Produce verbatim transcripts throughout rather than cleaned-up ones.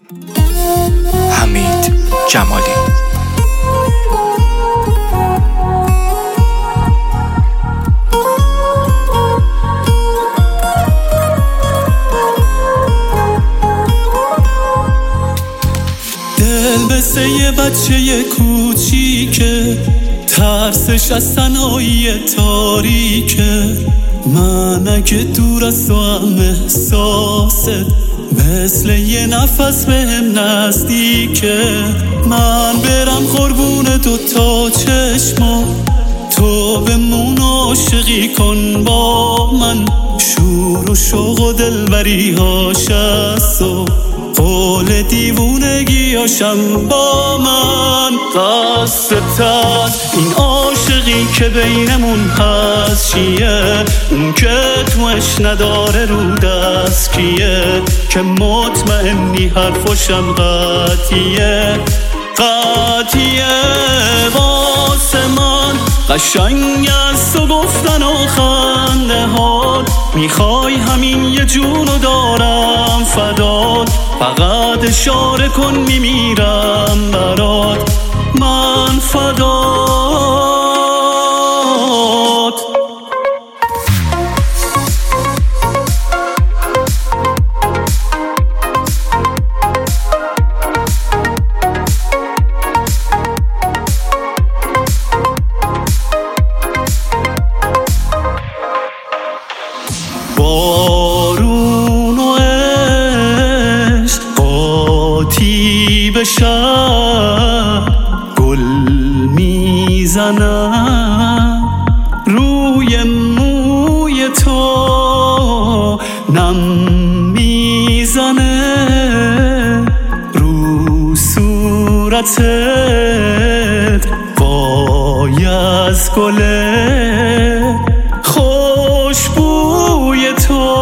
حمید جمالی. دل مثل یه بچه کوچیکه، ترسش از تنهایی تاریکه. من اگه دور از تو هم احساست مثل یه نفس بهم نزدیکه. من برم قربون دو تا چشما، تو بمون عاشقی کن با من. شور و شوق و دلبری هاش از تو، قول دیوونگی هاشم با من. قصدت از این عاشقی که بینمون هست چیه؟ اون که توش نداره رو دست کیه؟ که مطمئنی حرفشم قطعیه قطعیه. واسه من قشنگ از تو گفتن و خنده هات، میخوای همین یه جونو دارم فدات. فقط اشاره کن میمیرم برات، من فدات. بارون و عشق قاطی بشن، گل میزنم روی موی تو، نم میزنه رو صورتت. وای از گله خوشبوی تو.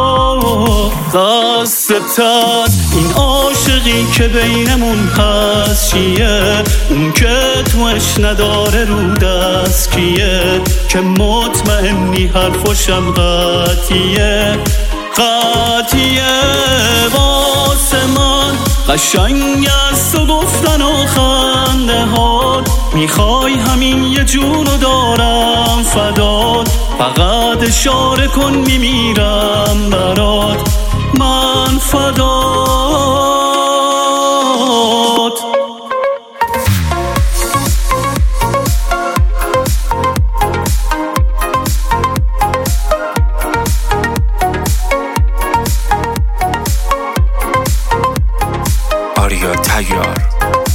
قصدت از این عاشقی که بینمون هست چیه؟ اون که توش نداره رو دست کیه؟ که مطمئنی حرفشم قطعیه قطعیه. واسه من قشنگ از تو گفتن و خنده هات، میخوای همین یه جونو دارم فدات. فقط اشاره کن میمیرم برات، من فدات. آریا تیار.